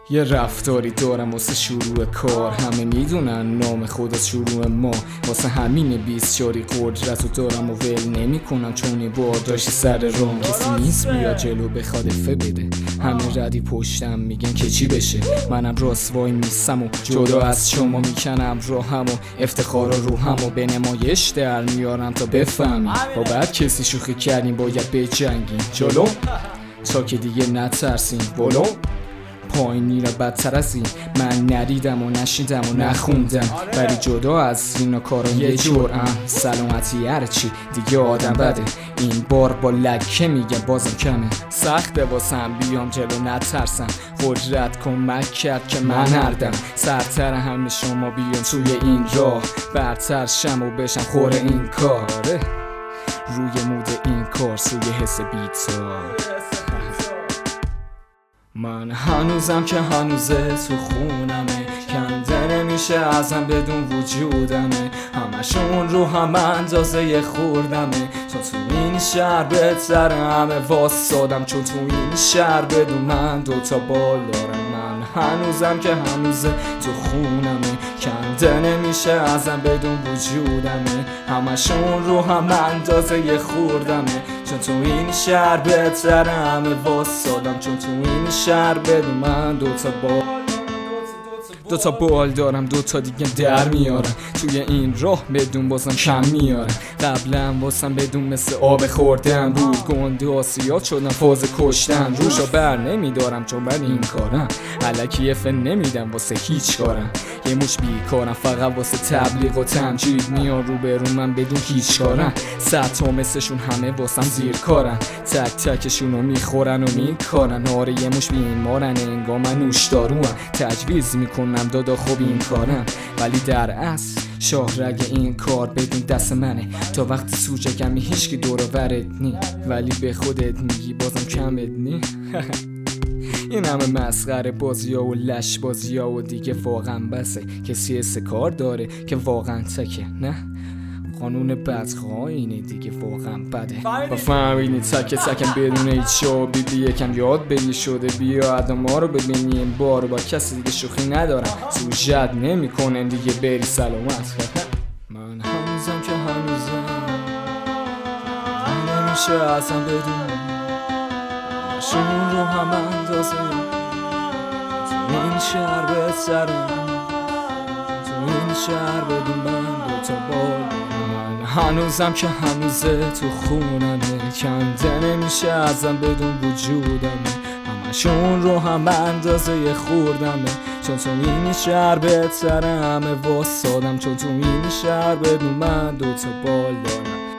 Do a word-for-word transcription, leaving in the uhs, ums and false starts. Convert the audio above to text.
یه رفتاری دارم واسه شروع کار، همه میدونن نام خدا شروع ما، واسه همین بیست شاری قدرت رو دارم و ول نمی کنم، چون برداشت سر رام کسی نیست بیا جلو بخواد افه بده. همه ردی پشتم میگن که چی بشه، منم راست وای میستم و جدا از شما میکنم راهم و افتخارا روهم و به نمایش در میارم تا بفهمی با بعد کسی شوخی کردیم باید بجنگیم جلو تا که دیگه نترسیم ولو پایینی را بدتر از این من نریدم و نشیدم و نخوندم، ولی جدا از اینا کارا یه جرعم سلامتی هرچی دیگه آدم بده، این بار با لکه میگه بازم کمه، سخته واسم بیام جلو نترسم، قدرت کمک کرد که من هردم سرتر همه شما بیام توی این راه، برتر شم و بشم خور این کار، روی مود این کار سوی حس بیتا. من هنوزم که هنوزه تو خونمه، کنده نمیشه ازم بدون وجودمه، همشون رو هم اندازه یه خوردمه، چون تو این شهر بهتر همه واسادم، چون تو این شهر بدون من دوتا بال دارم. من هنوزم که هنوزه تو خونمه، کنده نمیشه ازم بدون وجودمه، همشون رو هم اندازه یه خوردمه، چون تو این شهر بهتر همه واسادم، چون تو این شهر بدون من دوتا بال دوتا بال دارم، دوتا دیگه در میارم توی این راه بدون بازم کم میارم، قبلا واسم بدون مثل آب خوردم بود، گنده آسیات شدم فاز کشتن، روشا بر نمیدارم چون من این کارم، الکی فن نمیدم واسه هیچ کارم، یه مش بیکارم فقط واسه تبلیغ و تمجید، میان رو برون من بدون هیچ کارم، صد تا مثلشون همه واسم زیر کارن، تک تکشونو میخورن و میکارن، آره یه مش بیمارن انگار من نوشداروام، تجویز میکنم دادا خوب این کارم، ولی در اصل شاهرگ این کار بدون دست منه، تا وقتی سوچه کمی هیچکی دور و برت نی، ولی به خودت میگی بازم کمت نی. این همه مسخره بازی ها و لش بازی ها و دیگه واقعا بسه، کسی حس کار داره که واقعا تکه، نه قانون بدخواه اینه دیگه واقعا بده، با فهمینی تک تکم بدون هیچ شو بیبی یکم یاد بگی شده، بیا آدم ها رو ببینی این بار با کسی دیگه شوخی ندارم، سوژت نمی کنن دیگه بری سلامت. من هنوزم که هنوزم نمیشه ازم بدون شون رو هم اندازه، تو این شهر بهتره، تو این شهر بدون من دوتا بال، هنوزم که هنوزه تو خونمه، کنده نمیشه ازم بدون وجودمه، همشون رو هم اندازه یه خوردمه، چون تو این شهر بهتره همه واسادم، چون تو این شهر بدون من دوتا بال دارم.